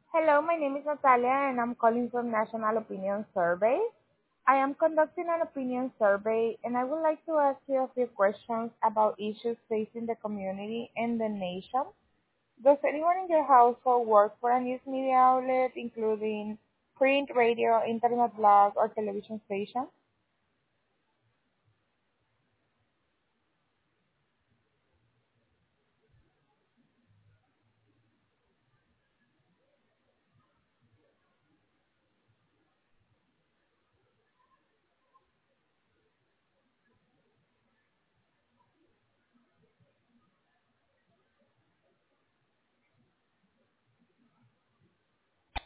Hello, my name is Natalia and I'm calling from National Opinion Survey. I am conducting an opinion survey and I would like to ask you a few questions about issues facing the community and the nation. Does anyone in your household work for a news media outlet, including print, radio, internet blog, or television station?